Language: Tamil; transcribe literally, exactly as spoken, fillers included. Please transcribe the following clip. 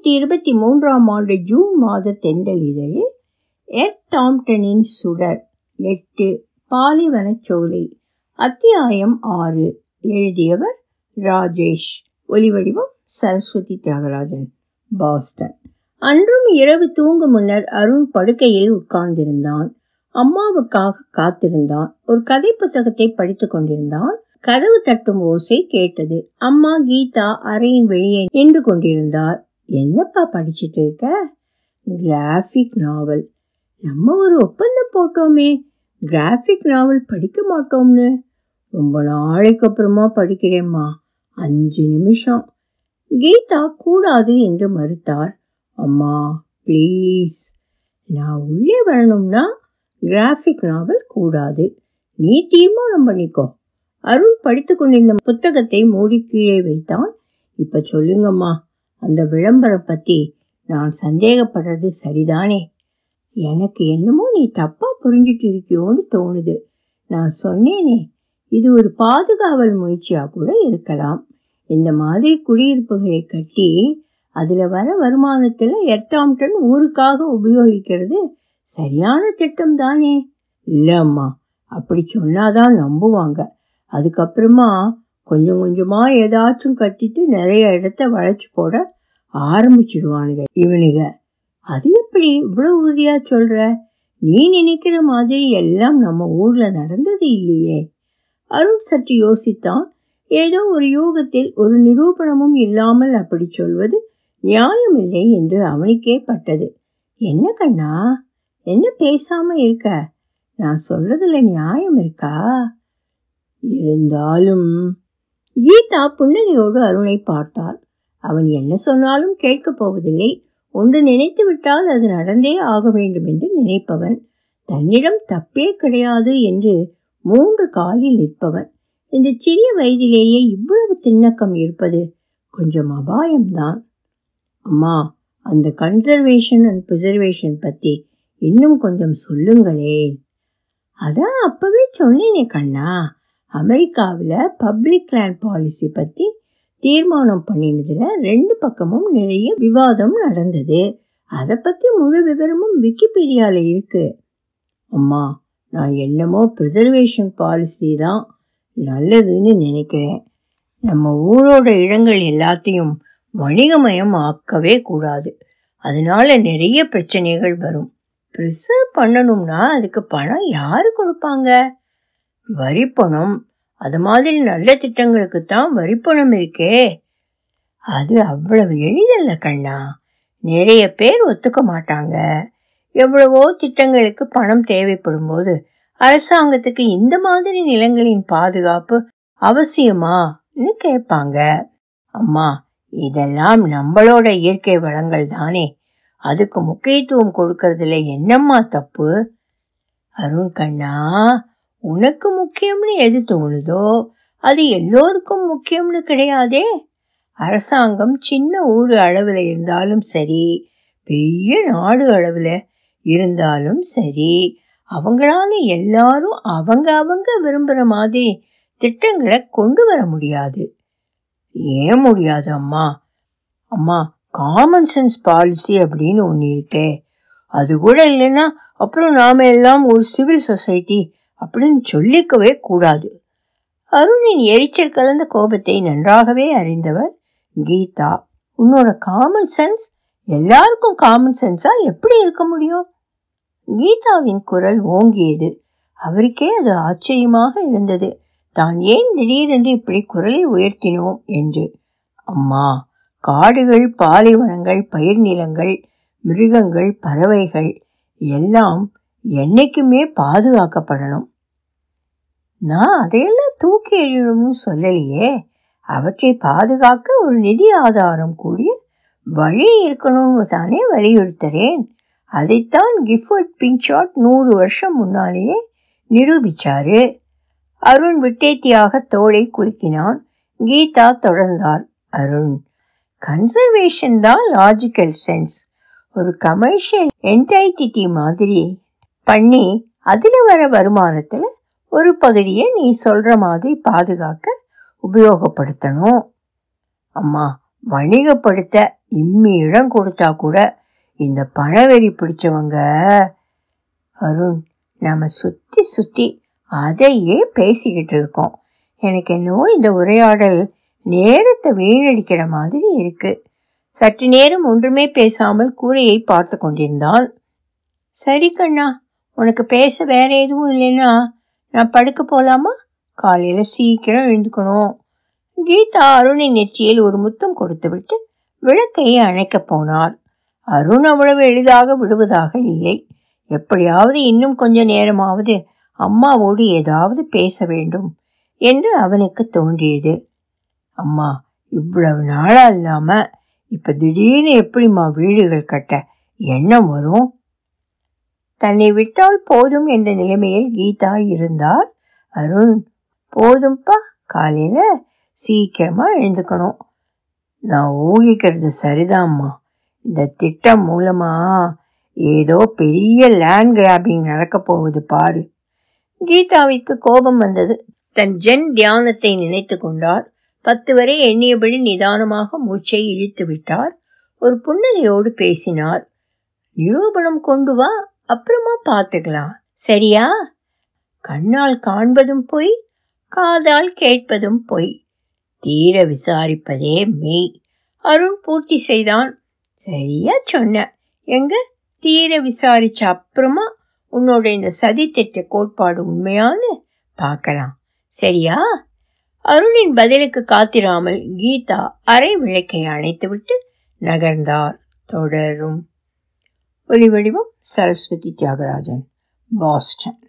இரண்டாயிரத்தி இருபத்தி மூன்றாம் ஆண்டு ஜூன் மாத தென்றல் இதழில் எர்த் டாம்டனின் சுடர் எட்டு பாலைவனச்சோலை அத்தியாயம் ஆறு. எழுதியவர் ராஜேஷ். ஒலிவடிவம் சரஸ்வதி தியாகராஜன், பாஸ்டன். அன்றும் இரவு தூங்கு முன்னர் அருண் படுக்கையில் உட்கார்ந்திருந்தான். அம்மாவுக்காக காத்திருந்தான். ஒரு கதை புத்தகத்தை படித்து கொண்டிருந்தான். கதவு தட்டும் ஓசை கேட்டது. அம்மா கீதா அறையின் வெளியே நின்று கொண்டிருந்தார். என்னப்பா படிச்சுட்டு இருக்க? Graphic novel. நம்ம ஒரு ஒப்பந்தம் போட்டோமே, கிராஃபிக் நாவல் படிக்க மாட்டோம்னு. ரொம்ப நாளைக்கு அப்புறமா படிக்கிறேம்மா, அஞ்சு நிமிஷம். கீதா கூடாது என்று மறுத்தார். அம்மா ப்ளீஸ், நான் உள்ளே வரணும்னா கிராஃபிக் நாவல் கூடாது. நீ தீர்மானம் பண்ணிக்கோ. அருண் படித்து கொண்டிருந்த புத்தகத்தை மூடி கீழே வைத்தான். இப்ப சொல்லுங்கம்மா, அந்த விளம்பரம் பத்தி நான் சந்தேகப்படுறது சரிதானே? எனக்கு என்னமோ நீ தப்பா புரிஞ்சிட்டு இருக்கியோன்னு தோணுது. நான் சொன்னேனே, இது ஒரு பாதுகாவல் முயற்சியா கூட இருக்கலாம். இந்த மாதிரி குடியிருப்புகளை கட்டி அதுல வர வருமானத்துல எர்த்தாம்டன் ஊருக்காக உபயோகிக்கிறது சரியான திட்டம் தானே? இல்ல அம்மா, அப்படி சொன்னாதான் நம்புவாங்க. அதுக்கப்புறமா கொஞ்சம் கொஞ்சமா ஏதாச்சும் கட்டிட்டு நிறைய இடத்த வளைச்சு போட ஆரம்பிச்சிடுவானுங்க இவனுங்க. அது எப்படி இவ்வளவு உறுதியா சொல்ற? நீ நினைக்கிற மாதிரி எல்லாம் நம்ம ஊர்ல நடந்தது இல்லையே. அருண் சற்று யோசித்தான். ஏதோ ஒரு யூகத்தில் ஒரு நிரூபணமும் இல்லாமல் அப்படி சொல்வது நியாயமில்லை என்று அவனுக்கே பட்டது. என்ன கண்ணா, என்ன பேசாம இருக்க? நான் சொல்றதுல நியாயம் இருக்கா? இருந்தாலும். கீதா புன்னகையோடு அருணை பார்த்தாள். அவன் என்ன சொன்னாலும் கேட்கப் போவதில்லை. ஒன்று நினைத்து விட்டால் அது நடந்தே ஆக வேண்டும் என்று நினைப்பவன். தன்னிடம் தப்பே கிடையாது என்று மூன்று காலில் நிற்பவன். இந்த சிறிய வயதிலேயே இவ்வளவு திண்ணக்கம் இருப்பது கொஞ்சம் அபாயம்தான். அம்மா, அந்த கன்சர்வேஷன் அண்ட் ப்ரிசர்வேஷன் பத்தி இன்னும் கொஞ்சம் சொல்லுங்களேன். அதான் அப்பவே சொன்னேனே கண்ணா, அமெரிக்காவில் பப்ளிக் லேண்ட் பாலிசி பற்றி தீர்மானம் பண்ணினதுல ரெண்டு பக்கமும் நிறைய விவாதம் நடந்தது. அதை பற்றி முழு விவரமும் விக்கிபீடியாவில் இருக்கு. அம்மா, நான் என்னமோ ப்ரிசர்வேஷன் பாலிசி தான் நல்லதுன்னு நினைக்கிறேன். நம்ம ஊரோட இடங்கள் எல்லாத்தையும் வணிகமயம் ஆக்கவே கூடாது. அதனால நிறைய பிரச்சனைகள் வரும். ப்ரிசர்வ் பண்ணணும்னா அதுக்கு பணம் யாரு கொடுப்பாங்க? வரிப்பணம். அது மாதிரி நல்ல திட்டங்களுக்கு தான் வரிப்பணம் இருக்கே. அது அவ்வளவு எளிதல்ல கண்ணா. நிறைய பேர் ஒத்துக்க மாட்டாங்க. எவ்வளவோ திட்டங்களுக்கு பணம் தேவைப்படும் போது அரசாங்கத்துக்கு இந்த மாதிரி நிலங்களின் பாதுகாப்பு அவசியமான்னு கேட்பாங்க. அம்மா, இதெல்லாம் நம்மளோட இயற்கை வளங்கள் தானே, அதுக்கு முக்கியத்துவம் கொடுக்கறதுல என்னம்மா தப்பு? அருண் கண்ணா, உனக்கு முக்கியம்னு எது தோணுதோ அது எல்லோருக்கும் முக்கியம்னு கிடையாதே. அரசாங்கம் சின்ன ஊர் அளவில் இருந்தாலும் சரி, பெரிய நாடு அளவில் இருந்தாலும் சரி, அவங்களால எல்லாரும் அவங்க அவங்க விரும்புகிற மாதிரி திட்டங்களை கொண்டு வர முடியாது. ஏன் முடியாது அம்மா? அம்மா, காமன் சென்ஸ் பாலிசி அப்படின்னு ஒன்று இருக்கே, அது கூட இல்லைன்னா அப்புறம் நாம எல்லாம் ஒரு சிவில் சொசைட்டி அப்படின்னு சொல்லிக்கவே கூடாது. அருணின் எரிச்சல் கலந்த கோபத்தை நன்றாகவே அறிந்தவர் கீதா. உன்னோட காமன் சென்ஸ் எல்லாருக்கும் காமன் சென்ஸா எப்படி இருக்க முடியும்? கீதாவின் குரல் ஓங்கியது. அவருக்கே அது ஆச்சரியமாக இருந்தது. தான் ஏன் திடீரென்று இப்படி குரலை உயர்த்தினோம் என்று. அம்மா, காடுகள், பாலைவனங்கள், பயிர் நிலங்கள், மிருகங்கள், பறவைகள் எல்லாம் என்னைக்குமே பாதுகாக்கப்படணும். நான் அதையெல்லாம் தூக்கி எறியணும்னு சொல்லலையே. அவற்றை பாதுகாக்க ஒரு நிதி ஆதாரம் கூடிய வழி இருக்கணும்னு தானே வலியுறுத்துறேன். அதைத்தான் கிஃபர்ட் பின்சார்ட் நூறு வருஷம் முன்னாலேயே நிரூபிச்சாரு. அருண் விட்டேத்தியாக தோளை குலுக்கினான். கீதா தொடர்ந்தார். அருண், கன்சர்வேஷன் தான் லாஜிக்கல் சென்ஸ். ஒரு கமர்ஷியல் என்டைட்டி மாதிரி பண்ணி அதுல வர வருமானத்துல ஒரு பகுதியை நீ சொல்ற மாதிரி பாதுகாக்க உபயோகப்படுத்தணும். அம்மா, வணிகப்படுத்த இம்மி இடம் கொடுத்தா கூட இந்த பணவெறி பிடிச்சவங்க. அருண், நம்ம சுத்தி சுத்தி அதையே பேசிக்கிட்டு இருக்கோம். எனக்கு என்னவோ இந்த உரையாடல் நேரத்தை வீணடிக்கிற மாதிரி இருக்கு. சற்று நேரம் ஒன்றுமே பேசாமல் கூரையை பார்த்து கொண்டிருந்தான். சரி கண்ணா, உனக்கு பேச வேற எதுவும் இல்லைன்னா நான் படுக்க போலாமா? காலையில சீக்கிரம் எழுந்துக்கணும். கீதா அருணின் நெற்றியில் ஒரு முத்தம் கொடுத்து விட்டு விளக்கையை அணைக்க போனார். அருண் அவ்வளவு எளிதாக விடுவதாக இல்லை. எப்படியாவது இன்னும் கொஞ்ச நேரமாவது அம்மாவோடு ஏதாவது பேச வேண்டும் என்று அவனுக்கு தோன்றியது. அம்மா இவ்வளவு நாளா இல்லாம இப்ப திடீர்னு எப்படிம்மா வீடுகள் கட்ட எண்ணம் வரும்? தன்னை விட்டால் போதும் என்ற நிலைமையில் கீதா இருந்தார். அருண், போதும்பா, காலையில சீக்கிரமா எழுந்துக்கணும். நான் ஊகிக்கிறது சரிதான்மா. இந்த திட்டம் மூலமா ஏதோ பெரிய லேண்ட் கிராபிங் நடக்க போகுது பாரு. கீதாவிற்கு கோபம் வந்தது. தன் ஜென் தியானத்தை நினைத்து கொண்டார். பத்து வரை எண்ணியபடி நிதானமாக மூச்சை இழுத்து விட்டார். ஒரு புன்னகையோடு பேசினார். நிரூபணம் கொண்டு வா, அப்புறமா பார்த்துக்கலாம், சரியா? கண்ணால் காண்பதும் பொய், காதால் கேட்பதும் பொய், தீர விசாரிப்பதே மெய். அருண் பூர்த்தி செய்தான். சரியா சொன்ன. எங்க தீர விசாரிச்ச அப்புறமா உன்னோட இந்த சதி திட்ட கோட்பாடு உண்மையான்னு பார்க்கலாம், சரியா? அருணின் பதிலுக்கு காத்திராமல் கீதா அரை விளக்கை அணைத்துவிட்டு நகர்ந்தார். தொடரும். ஒலி வடிவம் சரஸ்வதி தியாகராஜன், பாஸ்டன்.